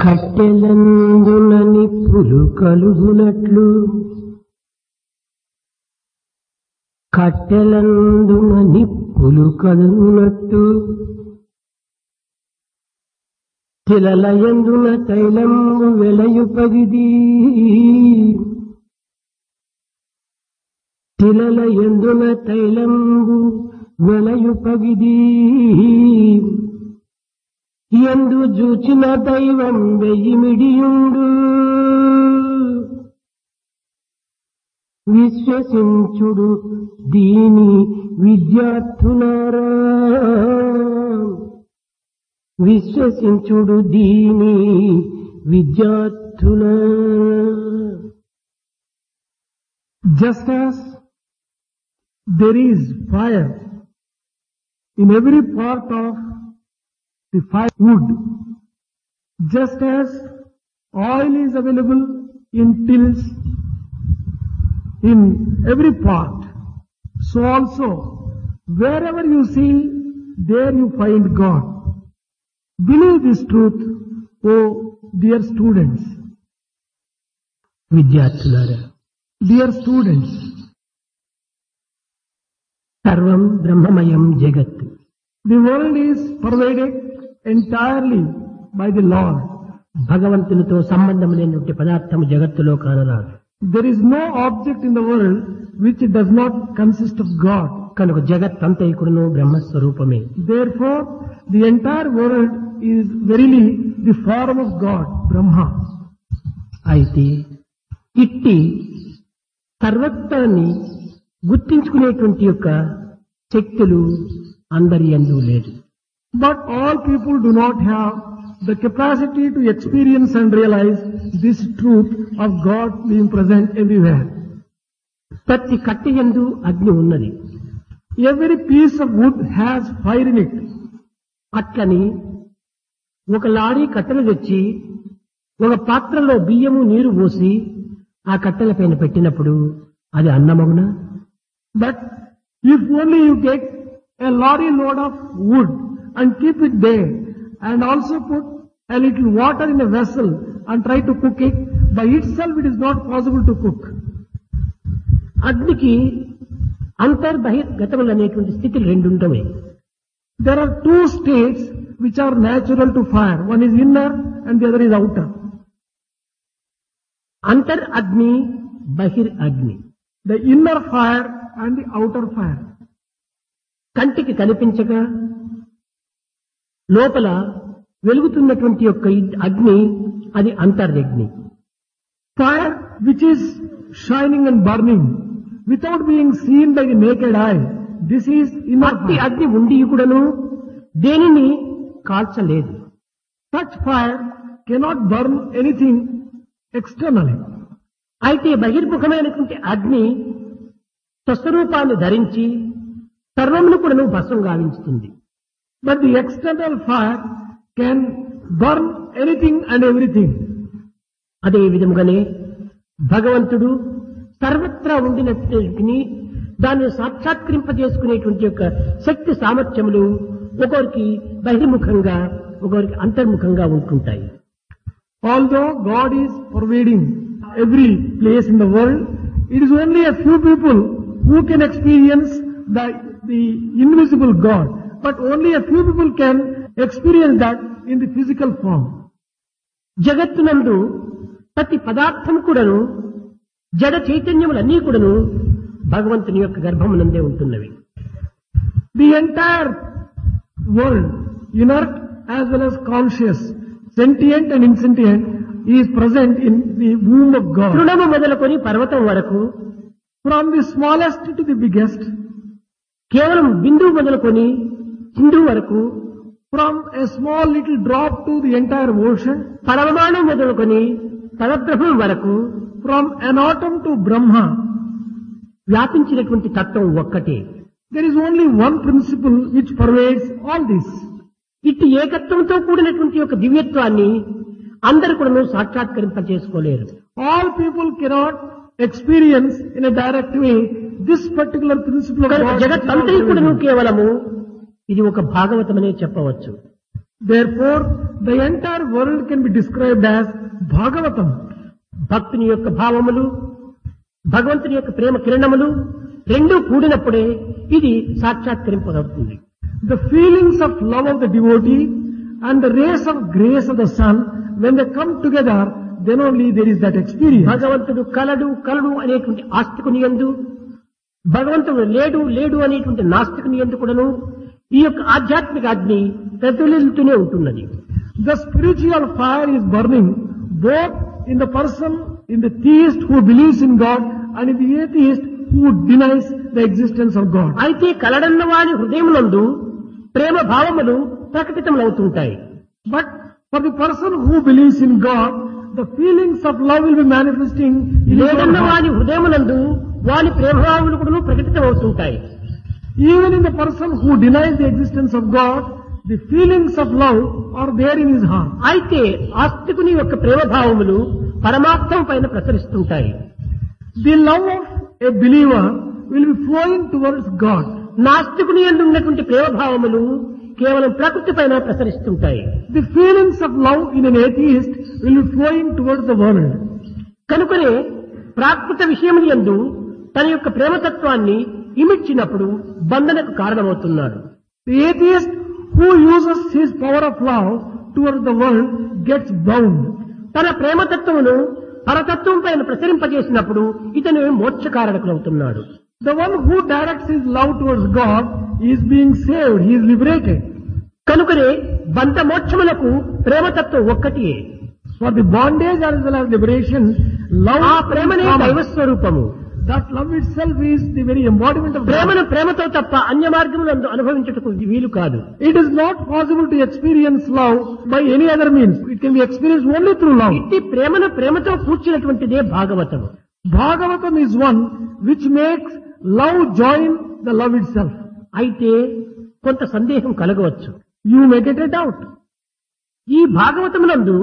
కట్టెలందున నిప్పులు కలుగునట్లు కట్టెలందున నిప్పులు కలుగునట్టు తిలలయందున తైలము వెలయుపగిది తిలలయందున తైలంబు వెలయుపగిది ఎందు జూచిన దైవం వెయ్యిమిడియుండు విశ్వసించుడు దీని విద్యార్థులారా విశ్వసించుడు దీని విద్యార్థులారా. Just as there is fire in every part of the firewood, just as oil is available in tills in every part, so also wherever you see, there you find God. Believe this truth, O dear students. విద్యార్థులారా, Dear students, సర్వం బ్రహ్మమయం జగత్. the world is pervaded entirely by the Lord. భగవంతునితో సంబంధం లేనటువంటి పదార్థము జగత్తులో కానరాదు. There is no object in the world which does not consist of God. కనుక జగత్ అంతైకుడును బ్రహ్మస్వరూపమే. Therefore, the entire world is verily the form of God, Brahma. అయితే ఇట్టి సర్వత్వాన్ని గుర్తించుకునేటువంటి యొక్క శక్తులు అందరి యందు లేదు. But all people do not have the capacity to experience and realize this truth of God being present everywhere. ప్రతి కట్టె యందు అగ్ని ఉన్నది. Every piece of wood has fire in it. అట్లని ఒక లారీ కట్టెలు తెచ్చి ఒక పాత్రలో బియ్యము నీరు పోసి ఆ కట్టెల పైన పెట్టినప్పుడు అది అన్నమగునా? But if only you get a lorry load of wood and keep it there and also put a little water in a vessel and try to cook it, by itself it is not possible to cook. అగ్నికి అంతర్బహిర్గతములు అనేటువంటి స్థితులు రెండు ఉంటాయి. There are two states which are natural to fire. One is inner and the other is outer. అంతర్ అగ్ని, బహిర్ అగ్ని. The inner fire and the outer fire. కంటికి కనిపించక లోపల వెలుగుతున్నటువంటి యొక్క అగ్ని అది అంతర్యగ్ని. Fire which is shining and burning without being seen by the naked eye. This is inner అట్టి fire. అగ్ని ఉండి కూడాను దేనిని కాల్చలేదు. Such fire cannot burn anything externally. అయితే బహిర్ముఖమైనటువంటి అగ్ని స్వస్వరూపాన్ని ధరించి సర్వమును కూడాను భస్మం గావించుతుంది. But the external fire can burn anything and everything. అదే విధముగానే భగవంతుడు సర్వత్రా ఉండినట్టుని దాన్ని సాక్షాత్కరింపజేసుకునేటువంటి యొక్క శక్తి సామర్థ్యములు ఒకరికి బహిర్ముఖంగా ఒకరికి అంతర్ముఖంగా ఉంటుంటాయి. Although God is pervading every place in the world, it is only a few people who can experience the invisible God. But only a few people can experience that in the physical form. జగత్తునందు ప్రతి పదార్థం కూడాను జడ చైతన్యములన్నీ కూడాను భగవంతుని యొక్క గర్భమునందే ఉంటున్నవి. The entire world, inert as well as conscious, sentient and insentient, is present in the womb of God. తృణము మొదలుకొని పర్వతం వరకు, From the smallest to the biggest, కేవలం బిందువు మొదలుకొని సింధు వరకు, from a small little drop to the entire ocean, పరమాణు మొదలుకొని పరబ్రహ్మం వరకు from an atom to Brahma, వ్యాపించినటువంటి తత్వం ఒక్కటే. there is only one principle which pervades all this. ఇట్టి ఏకత్వంతో కూడినటువంటి యొక్క దివ్యత్వాన్ని అందరూ కూడా సాక్షాత్కరింప చేసుకోలేరు. All people cannot experience in a direct way this particular principle of God. జగత్తంతా కూడా కేవలము ఇది ఒక భాగవతమనే చెప్పవచ్చు. Therefore, the entire world can be described as Bhagavatam. భక్తుని యొక్క భావములు, భగవంతుని యొక్క ప్రేమ కిరణములు రెండూ కూడినప్పుడే ఇది సాక్షాత్కరింపబడుతుంది. The feelings of love of the devotee and the rays of grace of the sun, when they come together, then only there is that experience. భగవంతుడు కలడు కలడు అనేటువంటి ఆస్తికుని యందు, భగవంతుడు లేడు లేడు అనేటువంటి నాస్తికుని యందు కూడాను ఈ యొక్క ఆధ్యాత్మిక అగ్ని ప్రజ్వలిస్తూనే ఉంటున్నది. The spiritual fire is burning both in the person, in the theist who believes in God, and in the atheist who denies the existence of God. అయితే కలడన్న వారి హృదయమునందు ప్రేమ భావములు ప్రకటితమవుతుంటాయి. But for the person who believes in God, the feelings of love will be manifesting in his own లేదన్న heart. వారి హృదయమునందు వారి ప్రేమభావములు కూడా ప్రకటితమవుతుంటాయి. Even in the person who denies the existence of God, the feelings of love are there in his heart. అయితే ఆస్తికుని యొక్క ప్రేమభావములు పరమార్థం పైన ప్రసరిస్తుంటాయి. The love of a believer will be flowing towards God. నాస్తికుని యందు ఉన్నటువంటి ప్రేమభావములు కేవలం ప్రకృతి పైన ప్రసరిస్తుంటాయి. The feelings of love in an atheist will be flowing towards the world. కనుకనే ప్రాకృత విషయముల యందు తన యొక్క ప్రేమతత్వాన్ని ఇమిడ్చినప్పుడు బంధనకు కారణమవుతున్నాడు. The atheist who uses his power of love towards the world gets bound. తన ప్రేమతత్వమును పరతత్వం పైన ప్రసరింపజేసినప్పుడు ఇతను మోక్షకారణకులవుతున్నాడు. The one who directs his love towards God is being saved, he is liberated. కనుకనే బంధ మోక్షములకు ప్రేమతత్వం ఒక్కటియే. For the bondage as well as liberation, love ఆ ప్రేమనే is common. దైవస్వరూపము. That love itself is the very embodiment of God. ప్రేమను ప్రేమతో తప్ప అన్య మార్గములందు అనుభవించుటకు వీలు కాదు. It is not possible to experience love by any other means. It can be experienced only through love. ఇట్టి ప్రేమను ప్రేమతో కూర్చున్నటువంటిదే భాగవతము. Bhagavatam is one which makes love join the love itself. అయితే కొంత సందేహం కలగవచ్చు. You may get a doubt. ఈ భాగవతమునందు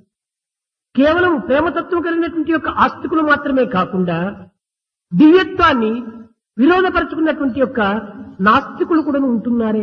కేవలం ప్రేమతత్వం కలిగినటువంటి యొక్క ఆస్తికులు మాత్రమే కాకుండా దివ్యత్వాన్ని విరోధపరుచుకున్నటువంటి యొక్క నాస్తికులు కూడా ఉంటున్నారే.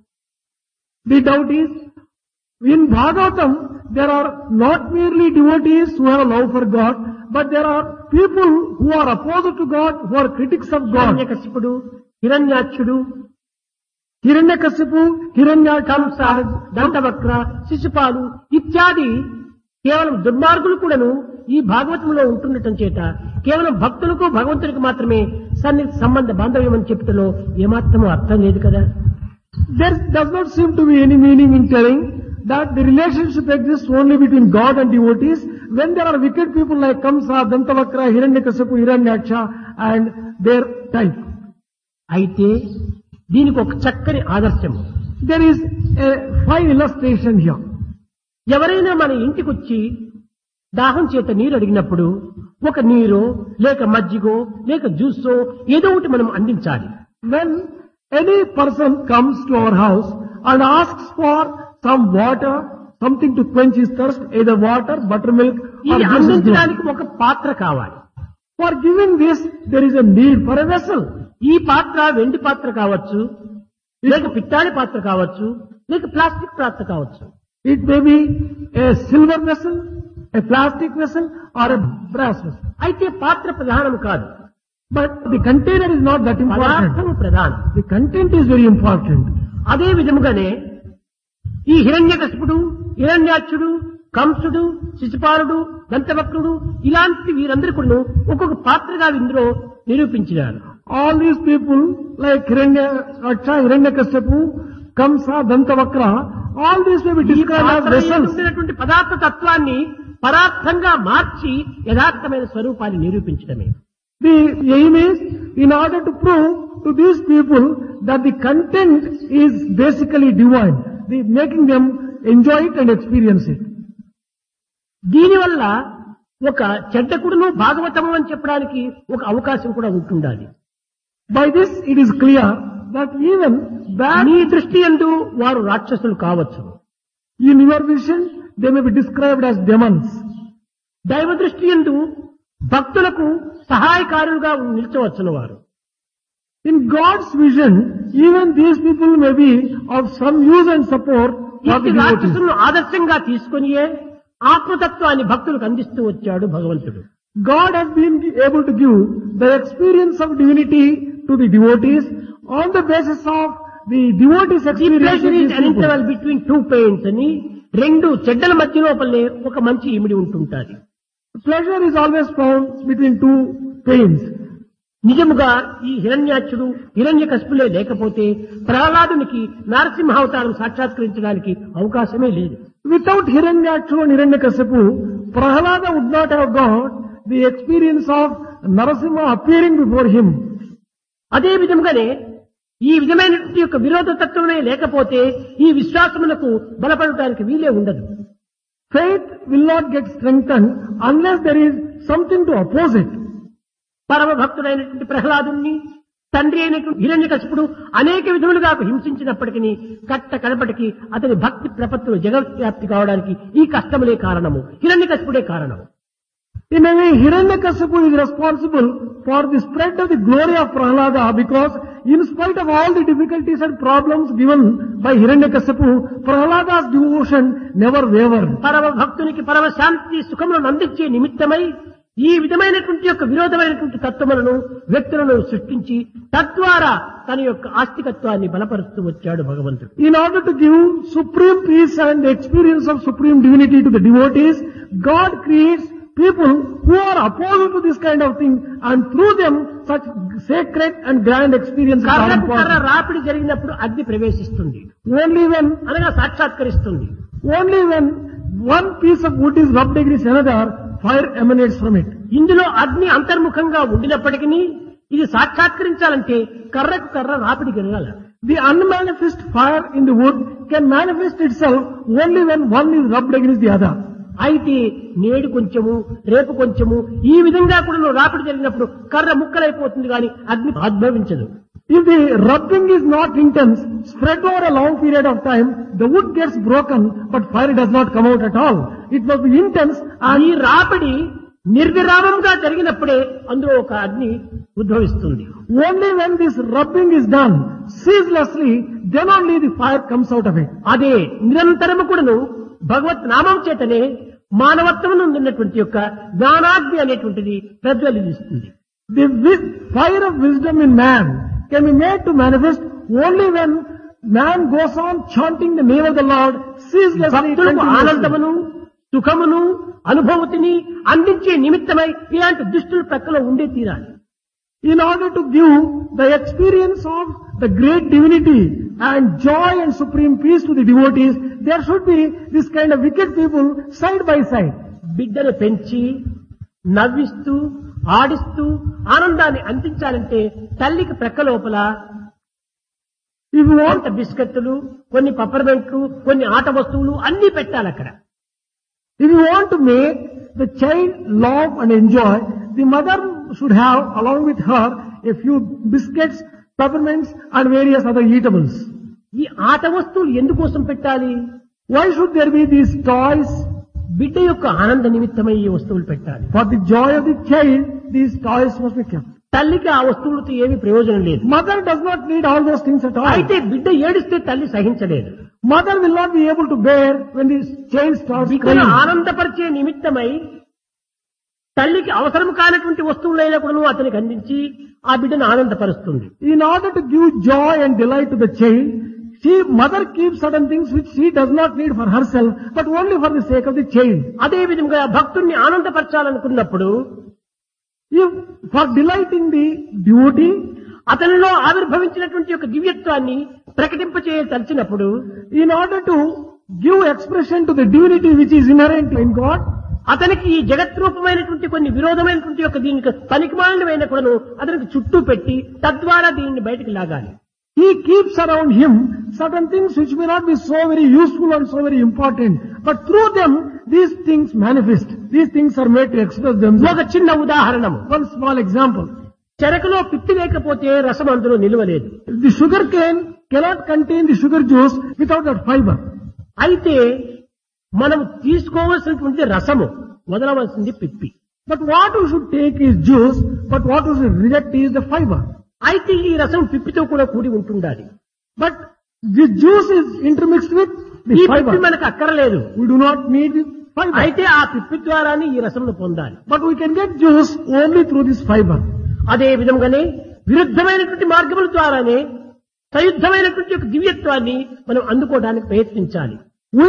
The doubt is, in Bhagavatam, there are not merely devotees who have a love for God, but there are people who are opposed to God, who are critics of God. హిరణ్యకశిపుడు, హిరణ్యాక్షుడు, Hiranyakasipu, Hiranyaksha, కంస, దంతవక్ర, శిశుపాలు ఇత్యాది కేవలం దుర్మార్గులు కూడాను ఈ భాగవతంలో ఉంటుండటం చేత కేవలం భక్తులకు భగవంతునికి మాత్రమే సన్నిహిత సంబంధ బాంధవ్యం అని చెప్తలో ఏమాత్రమూ అర్థం లేదు కదా. there does not seem to be any meaning in telling that the relationship exists only between God and devotees when there are wicked people like Kamsa, Dantavakra, Hiranyakasipu, Hiranyaksha and their type. అయితే దీనికి ఒక చక్కని ఆదర్శము. There is a fine illustration here. ఎవరైనా మన ఇంటికి వచ్చి దాహం చేత నీరు అడిగినప్పుడు ఒక నీరో లేక మజ్జిగో లేక జ్యూసో ఏదో ఒకటి మనం అందించాలి. When any person comes to our house and asks for some water, something to quench his thirst, either water, buttermilk or ఇది juice is given. అందించడానికి ఒక పాత్ర కావాలి. For giving this, there is a need for a vessel. ఈ పాత్ర వెండి పాత్ర కావచ్చు, లేక పిత్తాడి పాత్ర కావచ్చు, లేక ప్లాస్టిక్ పాత్ర కావచ్చు. It may be a silver vessel, a plastic vessel or a brass vessel. అయితే పాత్ర ప్రధానం కాదు, But the container is not that important. పదార్థము ప్రధానం. The content is very important. అదే విధముగానే ఈ హిరణ్యకశిపుడు, హిరణ్యాక్షుడు, కంసుడు, శిశుపాలుడు, దంతవక్రుడు ఇలాంటి వీరందరూ కూడా ఒక్కొక్క పాత్రగా ఇందులో నిరూపించినారు. All these people like Hiranyaksha, Hiranyakasipu, Kamsa, Dantavakra, all these may be ఈ described as పాత్రలో vessels. ఉండినటువంటి పదార్థ తత్వాన్ని పదార్థంగా మార్చి యథార్థమైన స్వరూపాన్ని నిరూపించడమే. The aim is in order to prove to these people that the content is basically divine, making them enjoy it and experience it. దీనివల్ల ఒక చెడ్డకుడును భాగవతము అని చెప్పడానికి ఒక అవకాశం కూడా ఉంటుండాలి. By this it is clear that even bad, నీ దృష్టి యందు వారు రాక్షసులు కావచ్చు, in your vision, they may be described as demons. దైవ దృష్టి యందు భక్తులకు సహాయకారులుగా నిలిచవచ్చును వారు. In God's vision, even these people may be of some use and support for the ఈ devotees. రాక్షసులను ఆదర్శంగా తీసుకొనియే ఆత్మతత్వాన్ని భక్తులకు అందిస్తూ వచ్చాడు భగవంతుడు. God has been able to give the experience of divinity to the devotees on the basis of the devotees' The experience pleasure with is these an people. interval between two pains అని రెండు చెడ్డల మధ్య లోపలనే ఒక మంచి ఇమిడి ఉంటుంటాది. Pleasure is always found between two pains. నిజముగా ఈ హిరణ్యాక్షుడు హిరణ్యకశిపులే లేకపోతే ప్రహ్లాదునికి నరసింహావతారం సాక్షాత్కరించడానికి అవకాశమే లేదు. Without Hiranyakshu and Hiranyakasipu, Prahlada would not have got the experience of Narasimha appearing before him. అదే విధముగానే ఈ విధమైనటువంటి యొక్క విరోధ తత్వమే లేకపోతే ఈ విశ్వాసములకు బలపడటానికి వీలే ఉండదు. Faith will not get strengthened unless there is something to oppose it. పరమ భక్తుడైనటువంటి ప్రహ్లాదుని తండ్రి అయినటువంటి హిరణ్యకశిపుడు అనేక విధములుగా హింసించినప్పటికీ కట్ట కడపటికి అతని భక్తి ప్రపత్తులు జగద్వ్యాప్తి కావడానికి ఈ కష్టములే కారణము, హిరణ్యకశిపుడే కారణము. In a way, Hiranyakasipu is responsible for the spread of the glory of Prahlada because in spite of all the difficulties and problems given by Hiranyakasipu, Prahlada's devotion never wavered. పరమ భక్తునికి పరమ శాంతి సుఖములను అందించే నిమిత్తమై ఈ విధమైనటువంటి యొక్క విరోధమైనటువంటి తత్వములను వ్యక్తులను సృష్టించి తద్వారా తన యొక్క ఆస్తికత్వాన్ని బలపరుస్తూ వచ్చాడు భగవంతుడు. In order to give supreme peace and the experience of supreme divinity to the devotees, God creates people who are opposed to this kind of thing and through them such sacred and grand experiences are కర్రకు కర్ర important. రాపిడి జరిగినప్పుడు అగ్ని ప్రవేశిస్తుంది అనగా సాక్షాత్కరిస్తుంది. Only when one piece of wood is rubbed against another, fire emanates from it. ఇందులో అగ్ని అంతర్ముఖంగా ఉండినప్పటికీ ఇది సాక్షాత్కరించాలంటే కర్రకు కర్ర రాపిడి కలగాలి. The unmanifest fire in the wood can manifest itself only when one is rubbed against the other. అయితే నేడు కొంచెము రేపు కొంచెము ఈ విధంగా కూడా రాపిడి జరిగినప్పుడు కర్ర ముక్కలైపోతుంది కానీ అగ్ని ఆద్భవించదు. If the rubbing is not intense, spread over a long period of time, the wood gets broken, but fire does not come out at all. It must be intense ఈ and రాపిడి నిర్విరామంగా జరిగినప్పుడే అందులో ఒక అగ్ని ఉద్భవిస్తుంది. only when this rubbing is done ceaselessly, then only the fire comes out of it. అదే నిరంతరము కూడాను భగవత్ నామం చేతనే మానవత్వమును ఉన్నటువంటి యొక్క జ్ఞానాగ్ని అనేటువంటిది ప్రజ్వలిస్తుంది. The fire of wisdom in man can be made to manifest only when man goes on chanting the name of the Lord ceaselessly. భక్తులకు continuously. ఆనందమును సుఖమును అనుభూతిని అందించే నిమిత్తమై ఇలాంటి దుష్టుల ప్రక్కలో ఉండే తీరాలి. In order to give the experience of the great divinity and joy and supreme peace to the devotees, there should be this kind of wicked people side by side. బిడ్డను పెంచి నవ్విస్తూ ఆడిస్తూ ఆనందాన్ని అందించాలంటే తల్లికి ప్రక్క లోపల If you want, కొంత బిస్కెట్లు, కొన్ని పప్పర్మెంట్లు, కొన్ని ఆట వస్తువులు అన్ని పెట్టాలి అక్కడ. if you want to make the child love and enjoy, the mother should have along with her a few biscuits, peppermints and various other eatables. ఈ ఆట వస్తువులు ఎందుకోసం పెట్టాలి? Why should there be these toys? బిడ్డ యొక్క ఆనంద నిమిత్తమై ఈ వస్తువులు పెట్టాలి. For the joy of the child, these toys must be kept. తల్లికి ఆ వస్తువులతో ఏమీ ప్రయోజనం లేదు. Mother does not need all those things at all. అయితే బిడ్డ ఏడిస్తే తల్లి సహించలేదు. Mother will not be able to bear when the child starts బిడ్డను crying. ఆనందపరిచే నిమిత్తమై తల్లికి అవసరం కానటువంటి వస్తువులైనా కూడా అతనికి అందించి ఆ బిడ్డను ఆనందపరుస్తుంది. In order to give joy and delight to the child, mother keeps certain things which she does not need for herself, but only for the sake of the child. అదే విధంగా భక్తుణ్ణి ఆనందపరచాలనుకున్నప్పుడు If for delighting the devotee, అతనిలో ఆవిర్భవించినటువంటి యొక్క దివ్యత్వాన్ని ప్రకటింపచేయదలిచినప్పుడు in order to give expression to the divinity which is inherent in God, అతనికి ఈ జగత్రూపమైనటువంటి కొన్ని విరోధమైనటువంటి యొక్క దీనికి పనికిమాలినమైన కూడాను అతనికి చుట్టూ పెట్టి తద్వారా దీనిని బయటికి లాగాలి. he keeps around him certain things which may not be so very useful and so very important, but through them these things manifest. These things are made to express themselves. ఒక చిన్న ఉదాహరణము, One small example. చెరకులో పిత్తి లేకపోతే రసం అందులో నిలవలేదు. The sugar cane cannot contain the sugar juice without that fiber. అయితే మనం తీసుకోవలసినటువంటి రసము, వదలవలసింది పిప్పి. But what we should take is juice, but what we should reject is the fiber. అయితే ఈ రసం పిప్పితో కూడా కూడి ఉంటుండాలి. But the juice is intermixed with the ఈ పిప్పి fiber. మనకు అక్కర్లేదు. We do not need the fiber. అయితే ఆ పిప్పి ద్వారానే ఈ రసమును పొందాలి. But we can get juice only through this fiber. అదే విధంగానే విరుద్ధమైనటువంటి మార్గముల ద్వారానే సయుద్ధమైనటువంటి ఒక దివ్యత్వాన్ని మనం అందుకోవడానికి ప్రయత్నించాలి.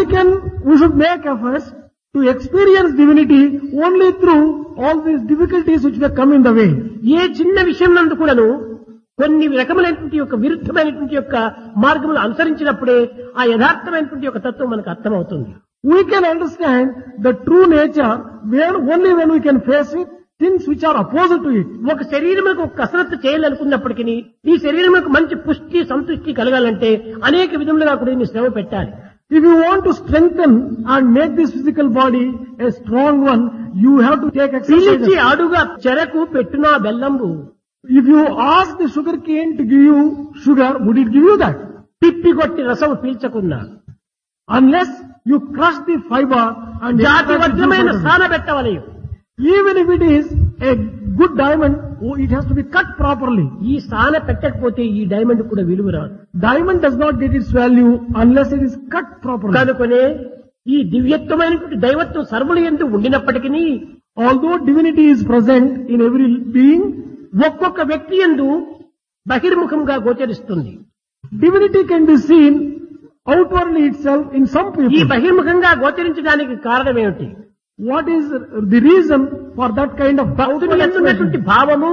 We should make efforts to experience divinity only through all these difficulties which may come in the way. ఏ చిన్న విషయం నందు కూడాను కొన్ని రకములైనటువంటి యొక్క విరుద్ధమైనటువంటి యొక్క మార్గములు అనుసరించినప్పుడే ఆ యథార్థమైనటువంటి యొక్క తత్వం మనకు అర్థమవుతుంది. We can understand the true nature only when we can face it, things which are opposite to it. ఒక శరీరములకు ఒక కసరత్తు చేయాలనుకున్నప్పటికీ ఈ శరీరములకు మంచి పుష్టి సంతృష్టి కలగాలంటే అనేక విధములుగా కూడా దీన్ని శ్రమ పెట్టాలి. If you want to strengthen and make this physical body a strong one, you have to take పిలిచి exercise. అడుగా చెరకు పెట్టునా బెల్లంబు If you ask the sugar cane to give you sugar, would it give you that? పిప్పి కొట్టి రసము పీల్చకున్నా Unless you crush the fiber and జాతి extract the వజ్రమైన juice out of సాన పెట్టవలయు. it. Even if it is a good diamond, it has to be cut properly. ఈ సాన పెట్టకపోతే ఈ diamond కూడా విలువ రాదు. Diamond does not get its value unless it is cut properly. కనుకనే ఈ దివ్యత్వమైనటువంటి దైవత్వం సర్వులు యందు ఉండినప్పటికీ Although divinity is present in every being, ఒక్కొక్క వ్యక్తి యందు బహిర్ముఖంగా గోచరిస్తుంది. divinity can be seen outwardly itself in some ఈ people. బహిర్ముఖంగా గోచరించడానికి కారణం ఏమిటి? What is the reason for that kind of భక్తుని outward ఎందున్నటువంటి expression? భావము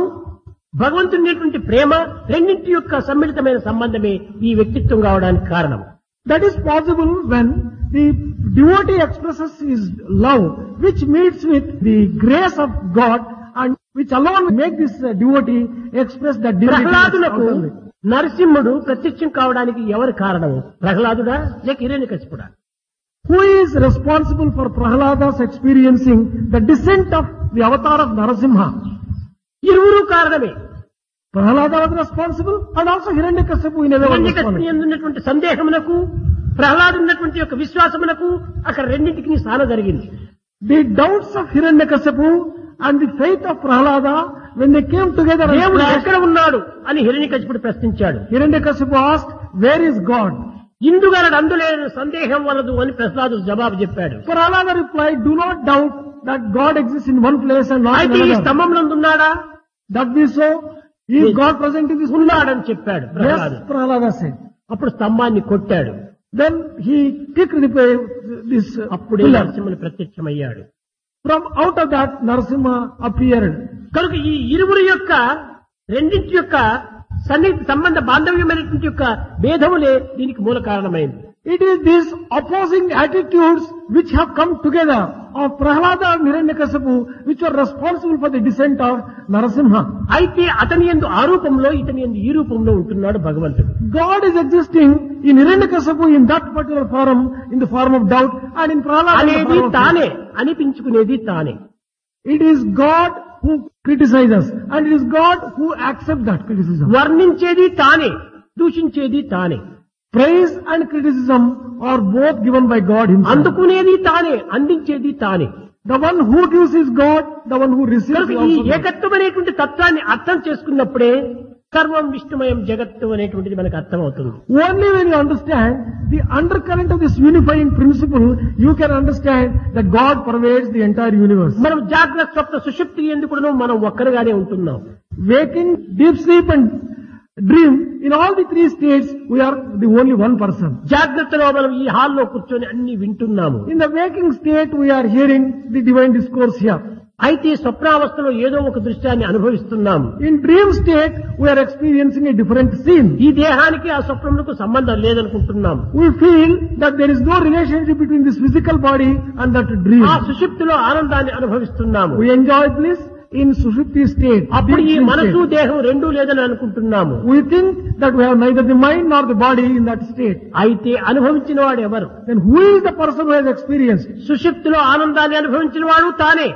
భగవంతుని ప్రేమ రెండింటి యొక్క సమ్మిళితమైన సంబంధమే ఈ వ్యక్తిత్వం కావడానికి కారణం. That is possible when the devotee expresses his love, which meets with the grace of God, and which alone make this devotee express that divinity. ప్రహ్లాదులకు outwardly. నరసింహుడు ప్రత్యక్షం కావడానికి ఎవరు కారణము? ప్రహ్లాదుడా లేక హిరణ్యకశిపుడా? Who is responsible for Prahlada's experiencing the descent of the avatar of Narasimha? ఇరువురు కారణమే. Prahlada was responsible and also Hiranyakashipu in a way was హిరణ్యకశిపుని responsible. ఎందున్నటువంటి సందేహమునకు Prahlad ఉన్నటువంటి యొక్క విశ్వాసమునకు అక్కడ రెండింటికి స్థాన జరిగింది. The doubts of Hiranyakashipu and the faith of Prahlada, when they came together and దేవుడు clashed, ఎక్కడ ఉన్నాడు అని హిరణ్యకశిపుడు ప్రశ్నించాడు. Hiranyakashipu asked, where is God? ఇందుగలడు అందులేని సందేహం వలదు అని ప్రహ్లాదు జవాబు చెప్పాడు. Prahlada replied, do not doubt that God exists in one place and not in అయితే ఈ another. స్తంభం నందున్నాడా? That be so, is God present in this place? ఉన్నాడని చెప్పాడు ప్రహ్లాదు. Yes, Prahlada said. అప్పుడు స్తంభాన్ని కొట్టాడు. Then he kicked this అప్పుడే pillar. నరసింహుని ప్రత్యక్షమయ్యాడు. From out of that, Narasimha appeared. కనుక ఈ ఇరువురి యొక్క రెండింటి యొక్క సన్నిహిత సంబంధ బాంధవ్యమైనటువంటి యొక్క భేదములే దీనికి మూల కారణమైంది. It is these opposing attitudes which have come together of Prahlada and Hiranyakashipu, which were responsible for the descent of Narasimha. అయితే అతని యందు ఆ రూపంలో ఇతని యందు ఈ రూపంలో ఉంటున్నాడు భగవంతుడు. God is existing in Hiranyakashipu in that particular form, in the form of doubt, and in Prahlada in the అనేది form of తానే, అనిపించుకునేది తానే. It is God who criticizes, and it is God who accepts that criticism. వర్ణించేది తానే, దూషించేది తానే. Praise and criticism are both given by God himself. అందుకునేది తానే, అందించేది తానే. The one who gives is God, the one who receives కనుక is ఈ also God. ఏకత్వమైనటువంటి తత్వాన్ని అర్థం చేసుకున్నప్పుడే సర్వం విష్ణుమయం జగత్తు అనేటువంటిది మనకు అర్థమవుతుంది. Only when you understand the undercurrent of this unifying principle, you can understand that God pervades the entire universe. మనం జాగ్రత్త స్వప్న సుషుప్తి ఎందుకు మనం ఒక్కరుగానే ఉంటున్నాం. Waking, deep sleep and dream, in all the three states, we are the only one person. జాగ్రత్తలో మనం ఈ హాల్లో కూర్చొని అన్ని వింటున్నాము. In the waking state, we are hearing the divine discourse here. అయితే స్వప్నావస్థలో ఏదో ఒక దృశ్యాన్ని అనుభవిస్తున్నాము. In dream state, we are experiencing a different scene. ఈ దేహానికి ఆ స్వప్నములకు సంబంధం లేదనుకుంటున్నాము. We feel that there is no relationship between this physical body and that dream. ఆ సుషుప్తిలో ఆనందాన్ని అనుభవిస్తున్నాము. We enjoy bliss in Sushupti state. అప్పుడు ఈ deep sleep మనసు state. దేహం రెండూ లేదని అనుకుంటున్నాము. We think that we have neither the mind nor the body in that state. అయితే అనుభవించిన వాడు ఎవరు? Then who is the person who has experienced? సుషుప్తిలో ఆనందాన్ని అనుభవించిన వాడు తానే.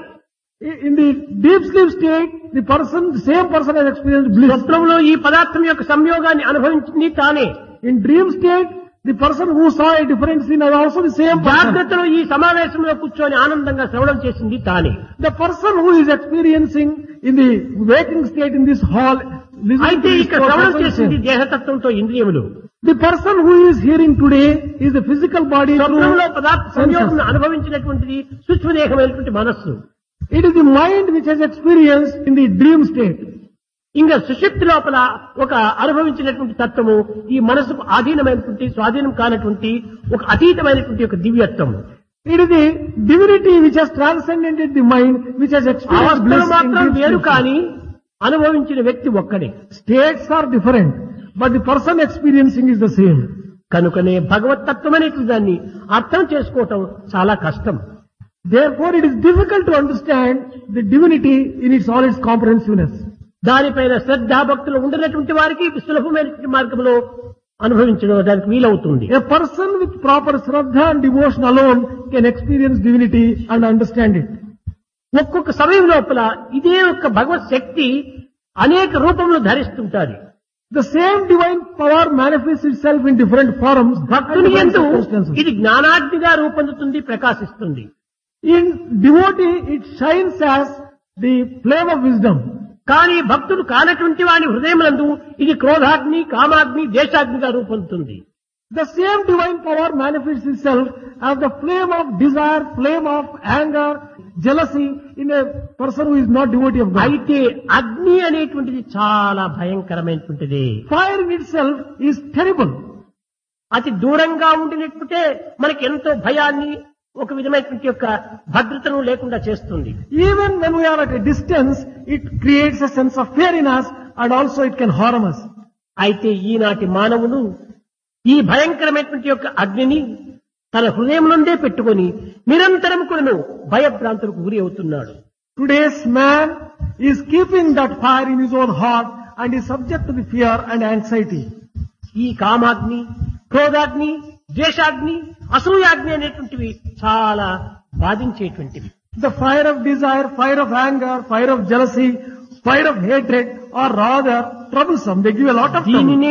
In the deep sleep state, the same person has experienced bliss. స్వప్నంలో ఈ పదార్థం యొక్క సంయోగాన్ని అనుభవించింది తానే. In dream state, the person who saw a different scene is also the same person. జాగ్రత్తలో ఈ సమావేశంలో కూర్చొని ఆనందంగా శ్రవణం చేసింది తానే. The person who is experiencing in the waking state in this hall, listening అయితే to this ఇక్కడ శ్రవణం person is చేసింది same. దేహతత్వంతో ఇంద్రియములు. The person who is hearing today is the physical body స్వప్నంలో through పదార్థ సంయోగం అనుభవించినటువంటిది సూక్ష్మదేహమైనటువంటి మనస్సు. It is the mind which has experienced in the dream state. ఇంకా సుషుప్తి లోపల ఒక అనుభవించినటువంటి తత్వము ఈ మనసుకు ఆధీనమైనటువంటి స్వాధీనం కానటువంటి ఒక అతీతమైనటువంటి ఒక దివ్యత్వము. It is the divinity which has transcended the mind, which has experienced అవస్థలు bliss in మాత్రం dream వేరు state. కానీ అనుభవించిన వ్యక్తి ఒక్కడే. States are different, but the person experiencing is the same. కనుకనే భగవతత్వం అనేటువంటి దాన్ని అర్థం చేసుకోవటం చాలా కష్టం. Therefore, it is difficult to understand the divinity in all its comprehensiveness. దానిపైన శ్రద్ధాభక్తులు ఉండనటువంటి వారికి సులభమైనటువంటి మార్గంలో అనుభవించడం దానికి వీలవుతుంది. A person with proper shraddha and devotion alone can experience divinity and understand it. ఒక్కొక్క సమయం లోపల ఇదే ఒక్క భగవత్ శక్తి అనేక రూపంలో ధరిస్తుంటారు. The same divine power manifests itself in different forms. భక్తుని and యందు different circumstances. ఇది జ్ఞానాగ్నిగా రూపొందుతుంది, ప్రకాశిస్తుంది. In devotee, it shines as the flame of wisdom. కానీ భక్తుడు కానటువంటి వాని హృదయమునందు ఇది క్రోధాగ్ని, కామాగ్ని, దేశాగ్నిగా రూపొందుతుంది. The same divine power manifests itself as the flame of desire, flame of anger, jealousy in a person who is not devotee of God. అయితే అగ్ని అనేటువంటిది చాలా భయంకరమైనటువంటిది. Fire in itself is terrible. అతి దూరంగా ఉండినట్టుంటే మనకి ఎంతో భయాన్ని, ఒక విధమైనటువంటి యొక్క భద్రతను లేకుండా చేస్తుంది. Even when we are at a distance, it creates a sense of fear in us and also it can harm us. అయితే ఈనాటి మానవుడు ఈ భయంకరమైనటువంటి యొక్క అగ్నిని తన హృదయం నుండే పెట్టుకొని నిరంతరం కూడాను భయభ్రాంతులకు గురి అవుతున్నాడు. Today's man is keeping that fire in his own heart and is subject to the fear and anxiety. ఈ కామాగ్ని, క్రోధాగ్ని, ద్వేషాగ్ని, అసూయాగ్ని అనేటువంటివి చాలా బాధించేటువంటివి. The fire of desire, fire of anger, fire of jealousy, fire of hatred are rather troublesome. They give a lot of trouble. దీనినే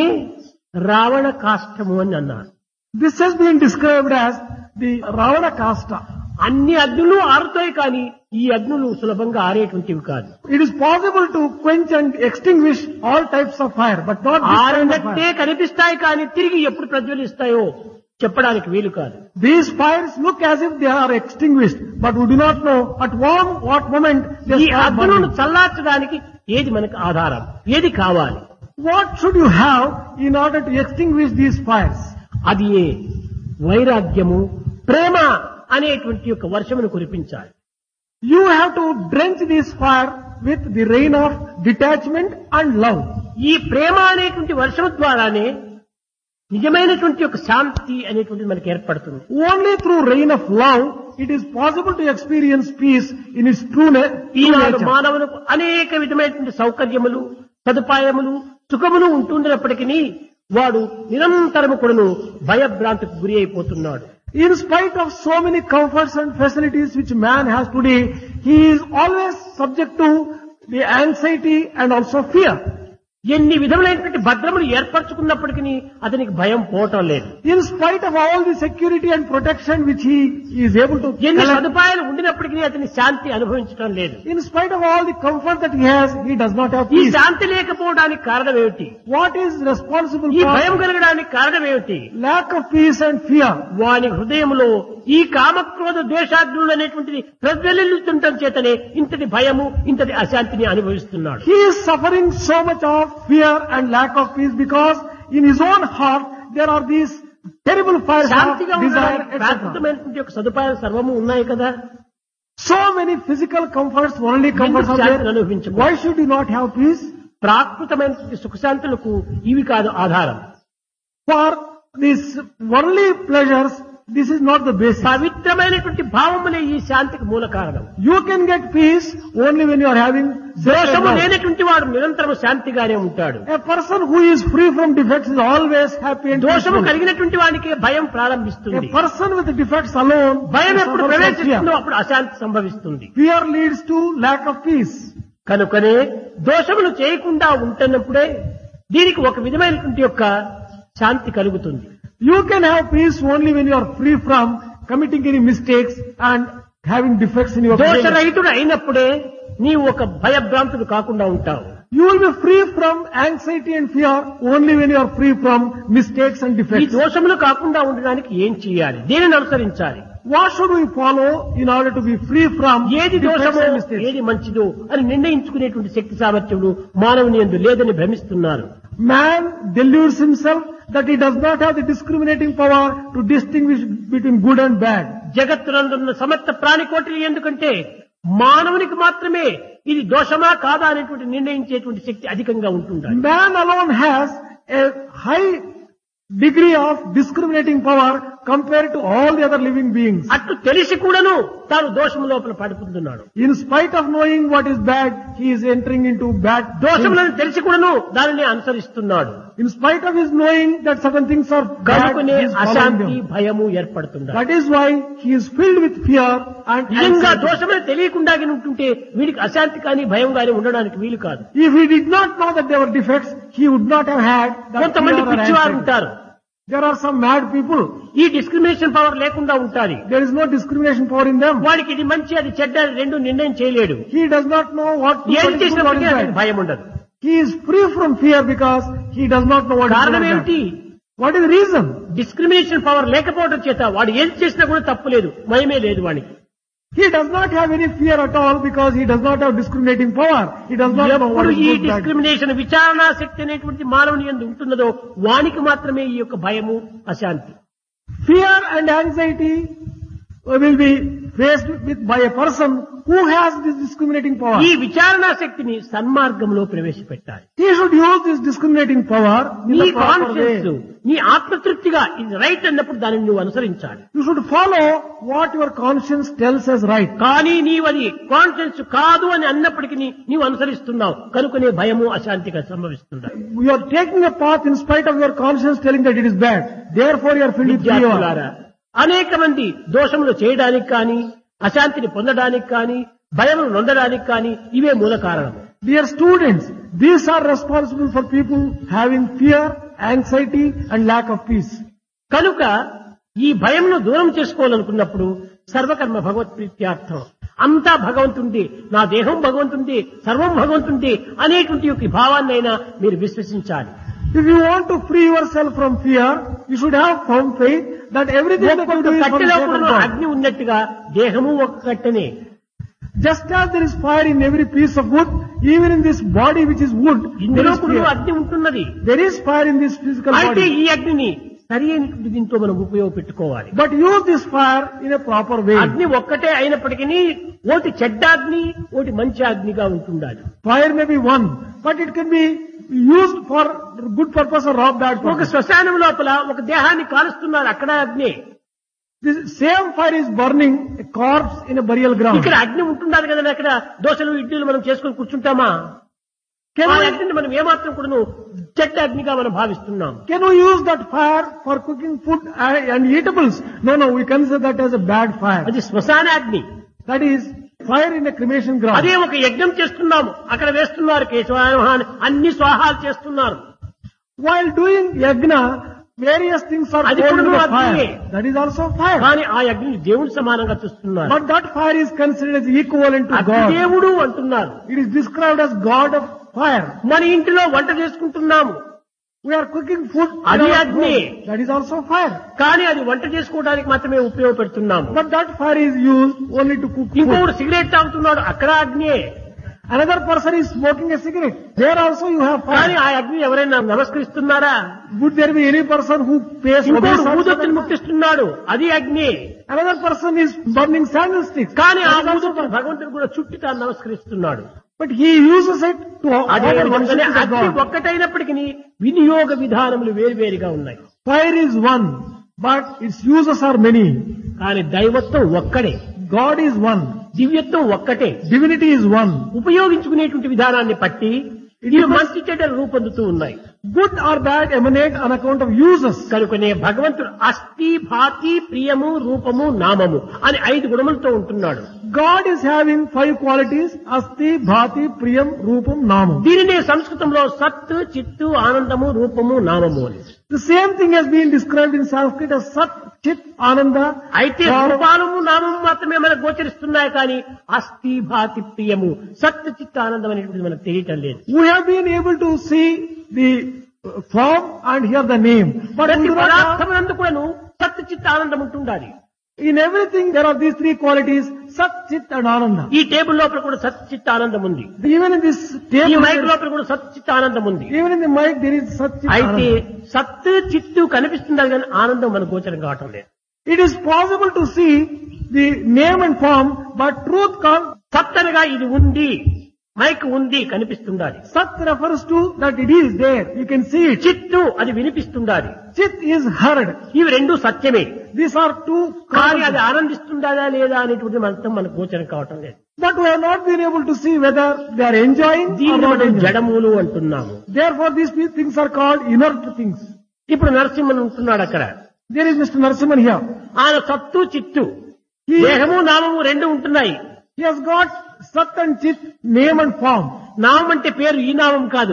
రావణ కాష్టము అని అన్నారు. This has been described as the Ravana Kasta. అన్ని అగ్నులు ఆరుతాయి కానీ ఈ అగ్నులు సులభంగా ఆరేటువంటివి కాదు. It is possible to quench and extinguish all types of fire, but not this kind of ఆరినట్టే fire. కనిపిస్తాయి కానీ తిరిగి ఎప్పుడు ప్రజ్వలిస్తాయో చెప్పడానికి వీలు కాదు. These fires look as if they are extinguished, but we do not know at what moment they ఈ start అగ్నులను burning. చల్లార్చడానికి ఏది మనకు ఆధారం, ఏది కావాలి? What should you have in order to extinguish these fires? అది ఏ వైరాగ్యము, ప్రేమ అనేటువంటి యొక్క వర్షమును కురిపించాలి. You have to drench this fire with the rain of detachment and love. ఈ ప్రేమ అనేటువంటి వర్షము ద్వారానే నిజమైనటువంటి ఒక శాంతి అనేటువంటిది మనకి ఏర్పడుతుంది. Only through rain of love it is possible to experience peace in its true Eenadu nature. మానవులకు అనేక విధమైనటువంటి సౌకర్యములు, సదుపాయములు, సుఖములు ఉంటున్నప్పటికీ వాడు నిరంతరము కూడాను భయభ్రాంతికి గురి అయిపోతున్నాడు. In spite of so many comforts and facilities which man has today, he is always subject to the anxiety and also fear. ఎన్ని విధములైనటువంటి భద్రములు ఏర్పరచుకున్నప్పటికీ అతనికి భయం పోవటం లేదు. In spite of all the security and protection which he is able to ఎన్ని collect, సదుపాయాలు ఉండినప్పటికీ అతని శాంతి అనుభవించడం లేదు. in spite of all the comfort that he has, he does not have ఈ peace. శాంతి లేకపోవడానికి కారణం ఏమిటి? What is responsible ఈ భయం for కలగడానికి కారణం ఏమిటి? lack of peace and fear? వాని హృదయంలో ఈ కామక్రోధ ద్వేషాగ్నులు అనేటువంటిది ప్రజ్వలిల్లుతుండటం చేతనే ఇంతటి భయము, ఇంతటి అశాంతిని అనుభవిస్తున్నాడు. He is suffering so much of fear and lack of peace because in his own heart there are these terrible fires of శాంతిగా desire, ఉండడానికి etc. ప్రాకృతమైనటువంటి యొక్క సదుపాయాలు సర్వము ఉన్నాయి కదా. So many physical comforts, worldly comforts are శాంతిని there. అనుభవించకూడదు. Why should you not have peace? ప్రాకృతమైనటువంటి సుఖశాంతులకు ఇవి కాదు ఆధారం. For these worldly pleasures, this is not the basis. పవిత్రమైనటువంటి భావములే ఈ శాంతికి మూల కారణం. You can get peace only when you are having sacred దోషము love. లేనటువంటి వాడు నిరంతరం శాంతిగానే ఉంటాడు. A person who is free from defects is always happy and దోషము peaceful. కలిగినటువంటి వానికి భయం A ప్రారంభిస్తుంది. person with defects alone భయం ఎప్పుడు suffers from ప్రవేశిస్తుందో fear. అప్పుడు అశాంతి సంభవిస్తుంది. Fear leads to lack of peace. కనుకనే దోషములు చేయకుండా ఉంటున్నప్పుడే దీనికి ఒక విధమైనటువంటి యొక్క శాంతి కలుగుతుంది. You can have peace only when you are free from committing any mistakes and having defects in your behavior. దోషరహితుడు అయినప్పుడే నీవు ఒక భయభ్రాంతుడు కాకుండా ఉంటావు. You will be free from anxiety and fear only when you are free from mistakes and ఈ defects. దోషములు కాకుండా ఉండడానికి ఏం చేయాలి, దేనిని అనుసరించాలి, What should we follow in order to be free from ఏది defects దోషమో and mistakes? ఏది మంచిదో అని నిర్ణయించుకునేటువంటి శక్తి సామర్థ్యములు మానవుని యందు లేదని భ్రమిస్తున్నారు. Man deludes himself that he does not have the discriminating power to distinguish between good and bad. జగత్తునందున్న సమస్త ప్రాణికోటిని ఎందుకంటే మానవునికి మాత్రమే ఇది దోషమా కాదా అనేటువంటి నిర్ణయించేటువంటి శక్తి అధికంగా ఉంటుండాలి. Man alone has a high degree of discriminating power compared to all the other living beings. అట్లు తెలిసి కూడాను తాను దోషము లోపల పడిపోతున్నాడు. In spite of knowing what is bad, he is entering into bad things. దోషములను తెలిసి కూడాను దానిని అనుసరిస్తున్నాడు. In spite of his knowing that certain things are bad, కనుకనే he is following అశాంతి them. భయము ఏర్పడుతుంది. That is why he is filled with fear and నిజంగా anxiety. దోషమని తెలియకుండా ఉంటుంటే వీడికి అశాంతి కానీ భయం కానీ ఉండడానికి వీలు కాదు. If he did not know that there were defects, he would not have had that కొంతమంది fear or పిచ్చివారు anxiety. ఉంటారు. There are some mad people. ఈ డిస్క్రిమినేషన్ పవర్ లేకుండా ఉంటారు. There is no discrimination power in them. వాడికి ఇది మంచి అది చెడ్డ రెండు నిర్ణయం చేయలేడు. He does not know what ఏం what is good, what చేసినప్పటికీ is అతనికి bad. భయం ఉండదు. He is free from fear because he does not know what is good కారణం and bad. ఏమిటి? What is the reason? Discrimination power లేకపోవడం చేత వాడు ఏం చేసినా కూడా తప్పు లేదు, భయమే లేదు వాడికి. He does not have any fear at all because he does not have discriminating power. He does not know what ఎప్పుడు is ఈ good, bad. డిస్క్రిమినేషన్ విచారణా శక్తి అనేటువంటి మానవుని యందు ఉంటున్నదో వానికి మాత్రమే ఈ యొక్క భయము అశాంతి. Fear and anxiety will be faced with by a person who has this discriminating power. ఈ విచారణా శక్తిని సన్మార్గంలో ప్రవేశపెట్టాలి. He should use this discriminating power in నీ the proper way. కాన్షియన్స్ నీ ఆత్మతృప్తిగా ఇది రైట్ అన్నప్పుడు దానిని నువ్వు అనుసరించాలి. You should follow what your conscience tells as right. కానీ నీవది కాన్షియన్స్ కాదు అని అన్నప్పటికీ నీవు అనుసరిస్తున్నావు కనుకనే భయము అశాంతిగా సంభవిస్తున్నాయి. You are taking a path in spite of your conscience telling that it is bad. Therefore you are filled with fear. విద్యార్థులారా, అనేక మంది దోషములు చేయడానికి కానీ అశాంతిని పొందడానికి కానీ భయమును నొందడానికి కానీ ఇవే మూల కారణం. Dear students, these are responsible for people having fear, anxiety and lack of peace. కనుక ఈ భయమును దూరం చేసుకోవాలనుకున్నప్పుడు సర్వకర్మ భగవత్ప్రీత్యార్థం, అంతా భగవంతుండే, నా దేహం భగవంతుండే, సర్వం భగవంతుండే అనేటువంటి యొక్క భావాన్నైనా మీరు విశ్వసించాలి. If you want to free yourself from fear, you should have firm faith that everything that you do is from the కట్టెలో sake of కూడా God. అగ్ని ఉన్నట్టుగా దేహము ఒక కట్టెనే. Just as there is fire in every piece of wood, even in this body which is wood, there ఇందులో is కూడా fear. అగ్ని ఉంటున్నది. There is fire in this physical అయితే body. ఈ అగ్నిని సరి అయినటువంటి దీంతో మనం ఉపయోగపెట్టుకోవాలి. But use this fire in a proper way. అగ్ని ఒక్కటే అయినప్పటికీ ఒకటి చెడ్డాగ్ని ఒకటి మంచి అగ్నిగా ఉంటుండాలి. Fire may be one, but it can be used for good purpose or bad ఒక purpose. శ్మశానం లోపల ఒక దేహాన్ని కాలుస్తున్నారు, అక్కడ అగ్ని. This same fire is burning a corpse in a burial ground. ఇక్కడ అగ్ని ఉంటుండాలి కదా, అక్కడ దోశలు ఇడ్లీలు మనం చేసుకొని కూర్చుంటామా? Can ఆ we, అగ్నిని మనం ఏమాత్రం కూడా చెడ్డ అగ్నిగా మనం భావిస్తున్నాం. can we use that fire for cooking food and eatables? No, we consider that as a bad fire. అది శ్మశాన అగ్ని. That is fire in a cremation ground. అదే ఒక యజ్ఞం చేస్తున్నాము, అక్కడ వేస్తున్నారు కేశవాయ అన్ని స్వాహాలు చేస్తున్నారు. While doing yagna, various things are అది poured in కూడా the అగ్నియే. fire. That is also fire. కానీ ఆ అగ్నిని దేవుని సమానంగా చూస్తున్నారు. But that fire is considered as equivalent to అగ్ని God. దేవుడు అంటున్నారు. It is described as God of fire. మన ఇంటిలో వంట చేసుకుంటున్నాము, We are cooking food in అది our అగ్ని. home. That is also fire. కానీ అది వంట చేసుకోవడానికి మాత్రమే ఉపయోగపెడుతున్నాము. But that fire is used only to cook ఇంకొకడు food. సిగరెట్ తాగుతున్నాడు, అక్కడ అగ్నియే. Another person is smoking a cigarette. There also you have కానీ fire. ఆ అగ్ని ఎవరైనా నమస్కరిస్తున్నారా? Would there be any person who pays ఇంకొకడు obeisance to ఊదొత్తిని that? ముట్టిస్తున్నాడు, అది అగ్ని. Another person is burning candlesticks. కానీ ఆ That is also ఊదొత్తిని fire. భగవంతుడు కూడా చుట్టి తాను నమస్కరిస్తున్నాడు. But he uses it to అదే offer worship విధంగానే to అగ్ని God. ఒక్కటైనప్పటికీ వినియోగ విధానములు వేరువేరుగా ఉన్నాయి. Fire is one, but its uses are many. కానీ దైవత్వం ఒక్కడే, God is one. దివ్యత్వం ఒక్కటే. Divinity is one. ఉపయోగించుకునేటువంటి విధానాన్ని బట్టి ఇవి మంచి చెడ్డలు రూపొందుతూ ఉన్నాయి. Good or bad emanate on account of uses. కనుకనే భగవంతుడు అస్థి భాతి ప్రియము రూపము నామము అని 5 గుణములతో ఉంటున్నాడు. God is having 5 qualities: Asti, Bhati, Priyam, Rupam, Namam. దీనినే సంస్కృతంలో సత్తు చిత్తు ఆనందము రూపము నామము అని. The same thing has been described in Sanskrit as Sat, Chit, Ananda. అయితే రూపాలము నామము మాత్రమే మనకు గోచరిస్తున్నాయి కానీ అస్థి భాతి ప్రియము సత్ చిత్ ఆనందం అనేటువంటిది మనకు తెలియటం లేదు. We have been able to see the form and hear the name. But we ప్రతి do not have, పదార్థమునందు కూడాను సత్ చిత్ ఆనందం ఉంటుండాలి. in everything there are these three qualities, Sat, Chit and Ananda. ఈ టేబుల్ లోపల కూడా సత్ చిత్ ఆనందం ఉంది. Even in this ఈ table, మైక్ లోపల కూడా సత్ చిత్ ఆనందం ఉంది. even in the mic there is Sat, Chit, అయితే Ananda. సత్ చిత్తు కనిపిస్తున్నారు కానీ ఆనందం మనకు గోచరం కావటం లేదు. It is possible to see the name and form, but truth comes. సత్ అనగా ఇది ఉంది, మైక్ ఉంది కనిపిస్తుండాలి. Sat refers to that it is there, you can see it. చిత్తు అది వినిపిస్తుండాలి. Chit is heard. ఇవి రెండు సత్యమే. These are two కానీ అది qualities. ఆనందిస్తుందా లేదా అనేటువంటి మనతో మనకు గోచరం కావటం లేదు. But we have not been able to see whether they are enjoying or దీన్ని not మనం enjoying. జడములు అంటున్నాము. Therefore these things are called inert things. ఇప్పుడు నరసింహన్ ఉంటున్నాడు అక్కడ. There is Mr. Narasimhan here. ఆయన సత్తు చిత్తు He, దేహము నామము రెండు ఉంటున్నాయి. he has got Sat and Chit, name and form. నామం అంటే పేరు ఈ నామం కాదు.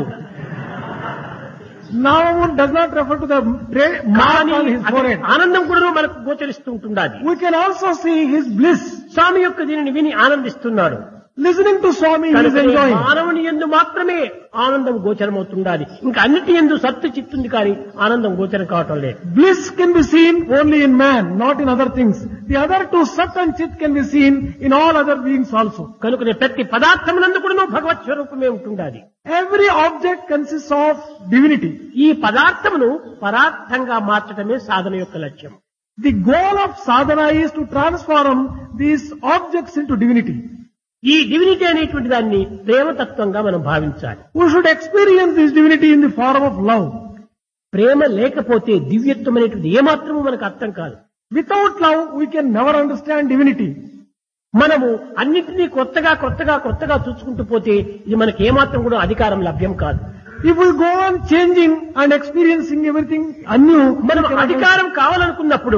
Namamun does not refer to the mark కానీ on his అది forehead. ఆనందం కూడా మనకు గోచరిస్తూ ఉంటుండాలి. We can also see his bliss. స్వామి యొక్క దీనిని విని ఆనందిస్తున్నాడు. Listening to Swami, he is కనుక enjoying. మానవుని యందు మాత్రమే ఆనందం గోచరమవుతుండాలి. ఇంకా అన్నిటి యందు సత్తు చిత్తుంది కానీ ఆనందం గోచరం కావటం లేదు. Bliss can be seen only in man, not in other things. The other two, Sat and Chit, can be seen in all other beings also. కనుక ప్రతి పదార్థమునందు కూడా భగవత్ స్వరూపమే ఉంటుండాలి. Every object consists of divinity. ఈ పదార్థమును పదార్థంగా మార్చడమే సాధన యొక్క లక్ష్యం. The goal of sadhana is to transform these objects into divinity. ఈ డివినిటీ అనేటువంటి దాన్ని ప్రేమతత్వంగా మనం భావించాలి. We should experience this divinity in the form of love. ప్రేమ లేకపోతే దివ్యత్వం అనేటువంటి ఏమాత్రము మనకు అర్థం కాదు. Without love, we can never understand divinity. మనము అన్నింటినీ కొత్తగా చూసుకుంటూ పోతే ఇది మనకి ఏమాత్రం కూడా అధికారం లభ్యం కాదు. If we go on changing and experiencing everything anew, మనం అధికారం కావాలనుకున్నప్పుడు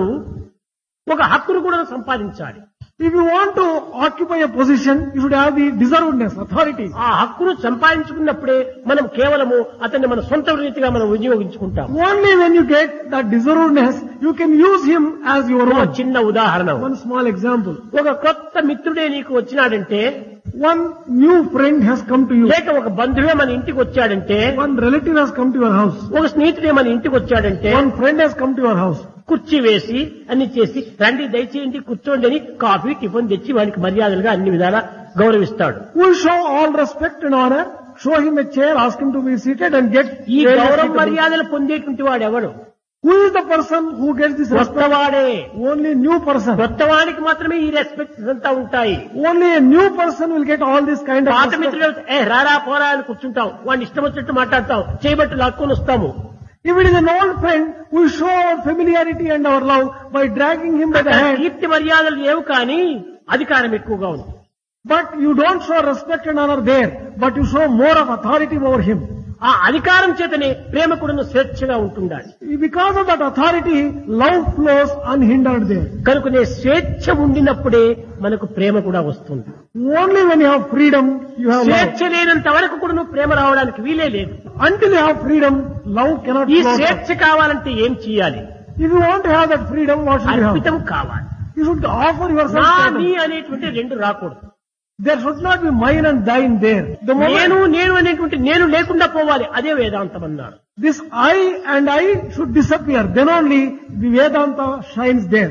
ఒక హక్కును కూడా సంపాదించాలి. if you want to occupy a position, you should have the deservedness, authority. ఆ హక్కును సంపాదించుకున్నప్పుడే మనం కేవలము అతన్ని మన సొంత రీతిగా మనం వినియోగించుకుంటాం. Only when you get that deservedness, you can use him as your ఒక own. చిన్న ఉదాహరణ, One small example. ఒక కొత్త మిత్రుడే నీకు వచ్చినాడంటే, One new friend has come to you. లేక ఒక బంధువే మన ఇంటికి వచ్చాడంటే, One relative has come to your house. ఒక స్నేహితుడే మన ఇంటికి వచ్చాడంటే, One friend has come to your house. కుర్చీ వేసి అన్ని చేసి రండి దయచేయండి కూర్చోండి అని కాఫీ టిఫిన్ తెచ్చి వానికి మర్యాదలుగా అన్ని విధాలా గౌరవిస్తాడు. We show all respect and honor, show him a chair, ask him to be seated and get ఈ very గౌరవ seatable. మర్యాదలు పొందేటువంటి వాడు ఎవడు? Who is the person who gets this respect? కొత్తవాడే. Only new person. కొత్తవాడికి మాత్రమే ఈ రెస్పెక్ట్ అంతా ఉంటాయి. Only a new person will get all this kind of పాత respect. మిత్రులు రారా పోరా అని కూర్చుంటాం, వాడిని ఇష్టం వచ్చినట్టు మాట్లాడతాం, చేయబట్టి లాక్కొని వస్తాము. If it is an old friend, we show our familiarity and our love by dragging him by the hand. కీర్తి మర్యాదలు లేవు కానీ అధికారం ఎక్కువగా ఉంది. But you don't show respect and honor there, but you show more of authority over him. ఆ అధికారం చేతనే ప్రేమ కూడా స్వేచ్ఛగా ఉంటుండాలి. Because of that authority, love flows unhindered there. కనుకనే స్వేచ్ఛ ఉండినప్పుడే మనకు ప్రేమ కూడా వస్తుంది. Only when you have freedom, you have love. స్వేచ్ఛ లేనంత వరకు కూడా నువ్వు ప్రేమ రావడానికి వీలే లేదు. Until you have freedom, love cannot ఈ flow. స్వేచ్ఛ కావాలంటే ఏం చేయాలి? If you want to have that freedom, what should you have? అర్పితం కావాలి. You should offer yourself. నా to నీ others. అనేటువంటి రెండు రాకూడదు. There should not be mine and thine there. The నేను moment నేను అనేటువంటి నేను లేకుండా పోవాలి, అదే వేదాంతం అన్నారు. this I and I should disappear, then only the Vedanta shines there.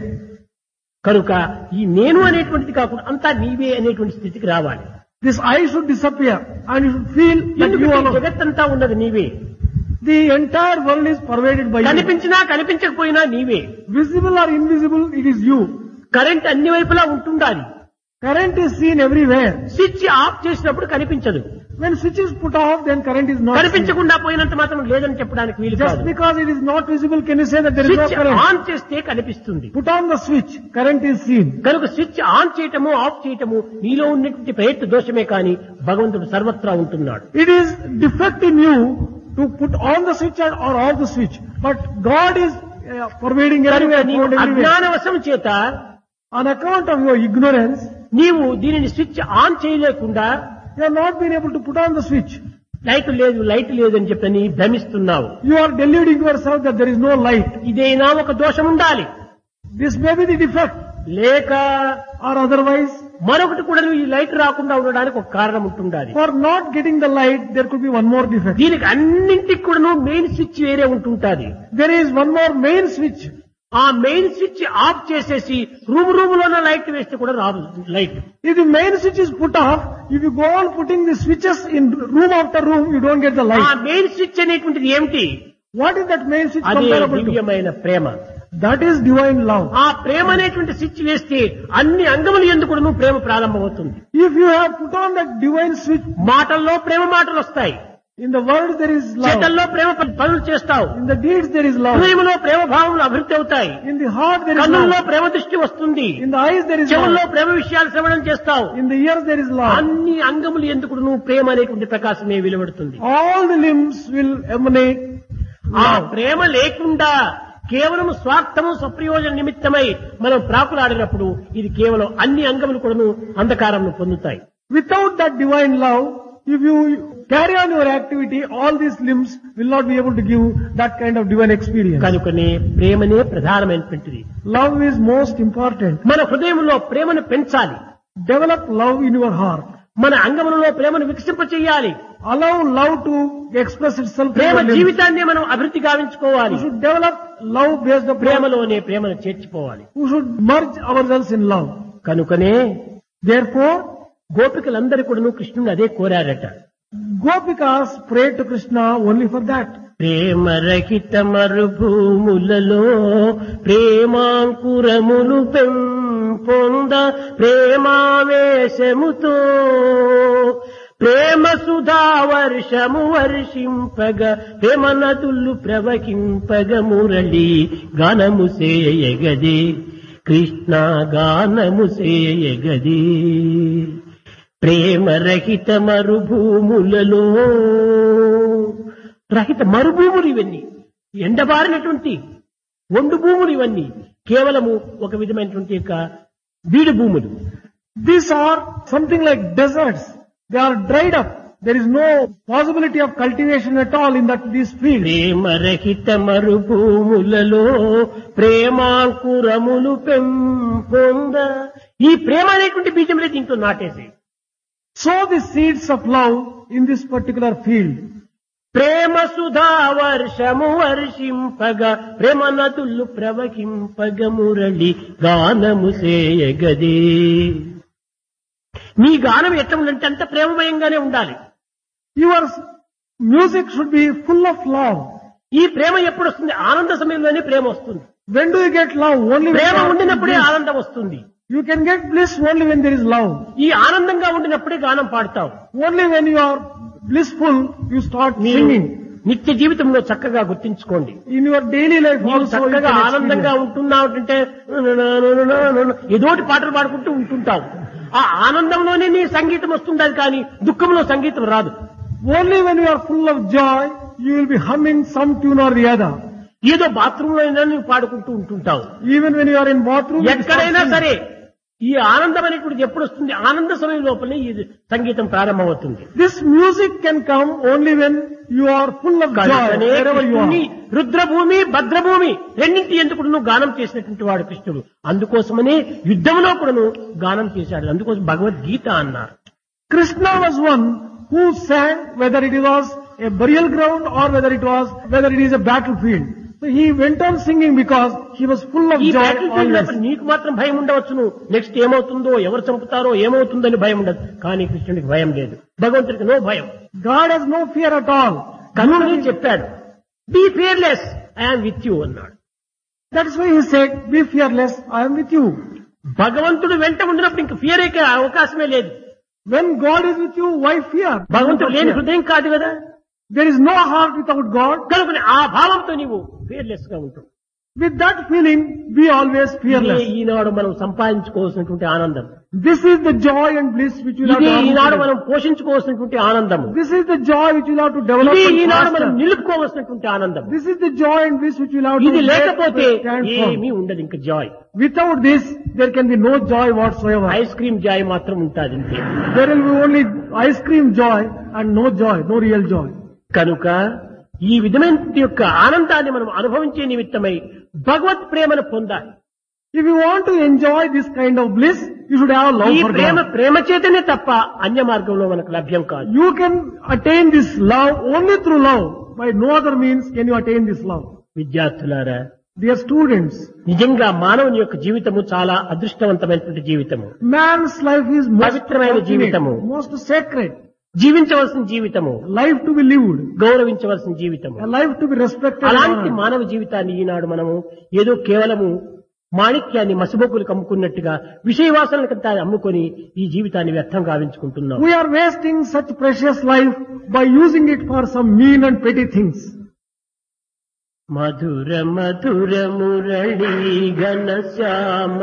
కనుక ఈ నేను అనేటువంటిది కాకుండా అంతా నీవే అనేటువంటి స్థితికి రావాలి. This I should disappear and you should feel that you ఎందుకంటే alone. జగత్తంతా ఉన్నది నీవే. The entire world is pervaded by you. కనిపించినా కనిపించకపోయినా నీవే. Visible or invisible, it is you. Current అన్ని వైపులా ఉంటుండాలి. Current is seen everywhere. Switch off చేసినప్పుడు కనిపించదు. When switch is put off, then current is not seen. కనిపించకుండా పోయినంత మాత్రం లేదని చెప్పడానికి వీలు Just కాదు. because it is not visible, can you say that there is no switch current? On చేస్తే కనిపిస్తుంది. Put on the switch, current is seen. కనుక స్విచ్ ఆన్ చేయటము ఆఫ్ చేయటము నీలో ఉన్నటువంటి ప్రయత్న దోషమే కానీ భగవంతుడు సర్వత్రా ఉంటున్నాడు. It is defect in you to put on the switch or off the switch. But God is pervading కనుక everywhere, నీవు found everywhere. అజ్ఞానవశం చేత On account of your ignorance, నీవు దీనిని స్విచ్ ఆన్ చేయలేకుండా you have not been able to put on the switch. Light లేదు అని చెప్పని భ్రమిస్తున్నావు. You are deluding yourself that there is no light. ఇదేనా ఒక దోషం ఉండాలి. This may be the defect, లేక or otherwise, మరొకటి కూడా ఈ లైట్ రాకుండా ఉండడానికి ఒక కారణం ఉంటుండాలి. for not getting the light, there could be one more defect. దీనికి అన్నింటికి కూడా మెయిన్ స్విచ్ వేరే ఉంటుంటాది. There is one more main switch. ఆ మెయిన్ స్విచ్ ఆఫ్ చేసేసి రూమ్ లోనే లైట్ వేస్తే కూడా రాదు light. If the main switch is put off, if you go on putting the switches in room after room, you don't get the ఆ light. Main switch అనేటువంటిది ఏమిటి? What is that main switch అదే comparable to? దివ్యమైన ప్రేమ. That is divine love. ఆ ప్రేమ అనేటువంటి switch వేస్తే అన్ని అంగములు ఎందుకు ప్రేమ ప్రారంభమవుతుంది. If you have put on that divine switch, మాటల్లో ప్రేమ మాటలు వస్తాయి, in the world there is love. చేతల్లో ప్రేమ పనులు చేస్తావు, In the deeds there is love. హృదయంలో ప్రేమ భావములు అభివృద్ధి అవుతాయి, In the heart there is కన్నుల్లో love. ప్రేమ దృష్టి వస్తుంది, In the eyes there is చెవుల్లో love. ప్రేమ విషయాలు శ్రవణం చేస్తావు. In the ears there is love. అన్ని అంగములు ఎందుకు ప్రేమ అనేటువంటి ప్రకాశమే వెలువడుతుంది. All the limbs will emanate ఆ love. ప్రేమ లేకుండా కేవలం స్వార్థము స్వప్రయోజన నిమిత్తమై మనం ప్రాకులాడినప్పుడు ఇది కేవలం అన్ని అంగములు కూడా అంధకారంను పొందుతాయి. Without that divine love, if you carry on your activity, all these limbs will not be able to give that kind of divine experience. కనుకనే ప్రేమనే ప్రధానమైనటువంటిది. Love is most important. మన హృదయంలో ప్రేమను పెంచాలి, Develop love in your heart. మన అంగములలో ప్రేమను వికసింప చేయాలి. Allow love to express itself in Prema your limbs. జీవితాన్ని మనం అభివృద్ధి గావించుకోవాలి. We should develop love based upon. ప్రేమలోనే ప్రేమను చేర్చిపోవాలి. We should merge ourselves in love. కనుకనే Therefore, గోపికలందరూ కూడా కృష్ణుని అదే కోరారట. Gopikas prayed to Krishna only for that. ప్రేమ రహిత మరుభూములలో ప్రేమాంకురములు పెంపొంద ప్రేమావేశముతో ప్రేమ సుధా వర్షము వర్షింపగ ప్రేమ నదులు ప్రవహింపగ మురళి గానము సేయగదే కృష్ణ గానము సేయగదే. ప్రేమ రహిత మరుభూములలో, రహిత మరుభూములు ఇవన్నీ, ఎండబారినటువంటి ఒండు భూములు ఇవన్నీ కేవలము ఒక విధమైనటువంటి యొక్క బీడు భూములు. These are something like deserts. They are dried up. There is no possibility of cultivation at all in these fields. ప్రేమ రహిత మరుభూములలో ప్రేమాంకురములు పెంపొంద, ఈ ప్రేమ అనేటువంటి బీజంలో దీంట్లో నాటేసి Sow the seeds of love in this particular field. ప్రేమ సుధా వర్షము వర్షింపగ ప్రేమ నదులు ప్రవహింపగ మురళి గానము సేయగదే. నీ గానం ఎట్లా ఉందంటే అంత ప్రేమమయంగానే ఉండాలి. Your music should be full of love. ఈ ప్రేమ ఎప్పుడు వస్తుంది? ఆనంద సమయంలోనే ప్రేమ వస్తుంది. When do you get love? Only when Prema you are ఉండినప్పుడే bliss. ఆనందం వస్తుంది. You can get bliss only when there is love. ఈ ఆనందంగా ఉండినప్పుడే గానం పాడతావు. Only when you are blissful, you start మీరు singing. నిత్య జీవితంలో చక్కగా గుర్తించుకోండి. In your daily life నీవు also, you చక్కగా can ఆనందంగా experience. ఉంటున్నావు అంటే ఏదోటి పాటలు పాడుకుంటూ ఉంటుంటావు. ఆ ఆనందంలోనే నీ సంగీతం వస్తుండదు, కానీ దుఃఖంలో సంగీతం రాదు. Only when you are full of joy, you will be humming some tune or the other. ఏదో బాత్రూంలో అయినా నువ్వు పాడుకుంటూ ఉంటుంటావు. Even when you are in bathroom, you start ఎక్కడైనా singing. సరే ఈ ఆనందం అనేటువంటిది ఎప్పుడు వస్తుంది? ఆనంద సమయం లోపలనే ఈ సంగీతం ప్రారంభమవుతుంది. This music can come only when you are full of joy, కనుకనే wherever you కృష్ణుని are. రుద్రభూమి భద్రభూమి రెండింటి ఎందుకు నువ్వు గానం చేసినటువంటి వాడు కృష్ణుడు. అందుకోసమనే యుద్ధంలో కూడాను గానం చేశాడు. అందుకోసం భగవద్గీత అన్నారు. Krishna was one who sang whether it was a burial ground or whether it is a battlefield. So he went on singing because he was full of ఈ joy బ్యాటిల్ ఫీల్డ్ always. లోపల నీకు మాత్రం భయం ఉండవచ్చును. Next ఏమవుతుందో, ఎవరు చంపుతారో, ఏమవుతుందని భయం ఉండదు. కానీ కృష్ణుడికి భయం లేదు, భగవంతుడికి నో భయం. God has no fear at all. కనుని చెప్పాడు, be fearless, I am with you అన్నాడు. That is why he said, be fearless, I am with you. భగవంతుడు వెంట ఉండినప్పుడు ఇంక ఫియర్ అయ్యే అవకాశమే లేదు. When God is with you, why fear? భగవంతుడు లేని హృదయం కాదు కదా. There is no heart without God. కనుక ఆ భావంతో నీవు ఫియర్లెస్ గా ఉంటావు. With that feeling, be always ఇదే fearless. ఈనాడు మనం సంపాదించుకోవాల్సినటువంటి ఆనందం. This is the joy and bliss which you have ఇదే to ఈనాడు have. మనం పోషించుకోవాల్సినటువంటి ఆనందము. This is the joy which you have to develop ఇదే and ఈనాడు మనం foster. నిలుపుకోవాల్సినటువంటి ఆనందం. This is the joy and bliss which you have to ఇది లేకపోతే stand ఏమీ for. ఉండదు ఇంకా joy. Without this, there can be no joy whatsoever. Ice cream joy మాత్రం ఉంటుంది అంతే. There will be only ice cream joy and no joy, no real joy. కనుక ఈ విధమైన యొక్క ఆనందాన్ని మనం అనుభవించే నిమిత్తమై భగవత్ ప్రేమను పొందాలి. If you want to enjoy this kind of bliss, you should have love ఈ for ప్రేమ God. ప్రేమ చేతనే తప్ప అన్య మార్గంలో మనకు లభ్యం కాదు. You can attain this love only through love. By no other means can you attain this love. విద్యార్థులారా, Dear students, నిజంగా మానవుని యొక్క జీవితము చాలా అదృష్టవంతమైనటువంటి జీవితము. man's life is most పవిత్రమైన fortunate, జీవితము. most sacred. జీవించవలసిన జీవితము, Life to be lived. గౌరవించవలసిన జీవితము. A life to be respected. and అలాంటి honored. మానవ జీవితాన్ని ఈనాడు మనము ఏదో కేవలము మాణిక్యాన్ని మసిబొక్కులకు అమ్ముకున్నట్టుగా విషయవాసనలకంతా అమ్ముకొని ఈ జీవితాన్ని వ్యర్థం గావించుకుంటున్నాం. We are wasting such precious life by using it for some mean and petty things. మధుర మధుర మురళీ ఘన శ్యామ,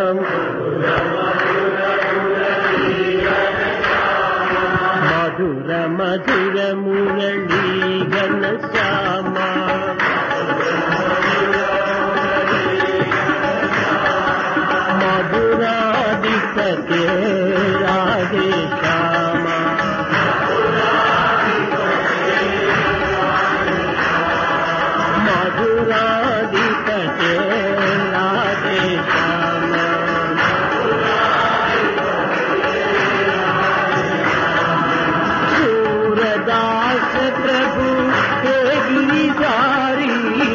మధుర మధుర మురళీ ఘన శ్యామ, మధురాధిపతే రాధే శ్యామ, మధురాధిపతే రాధే శ్యామ, सूरदास प्रभु हे गिरिधारी,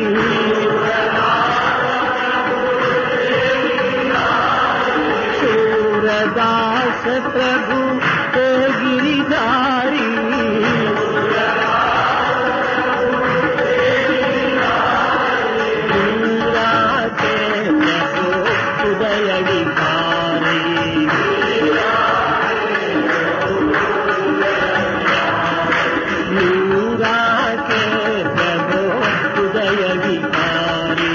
सूरदास प्रभु हे गिरिधारी, लीला के प्रभु उदय विहारी, लीला के प्रभु उदय विहारी,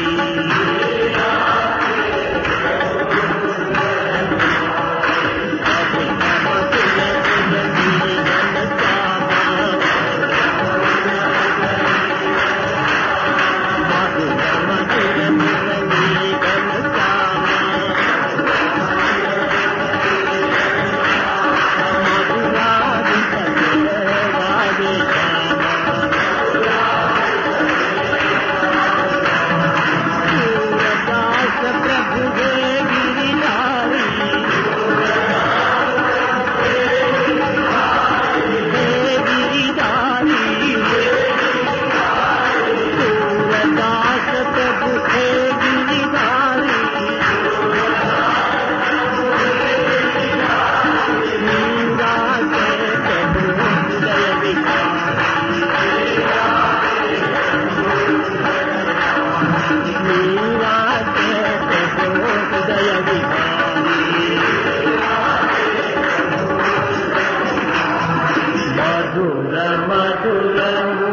మధుర మధుర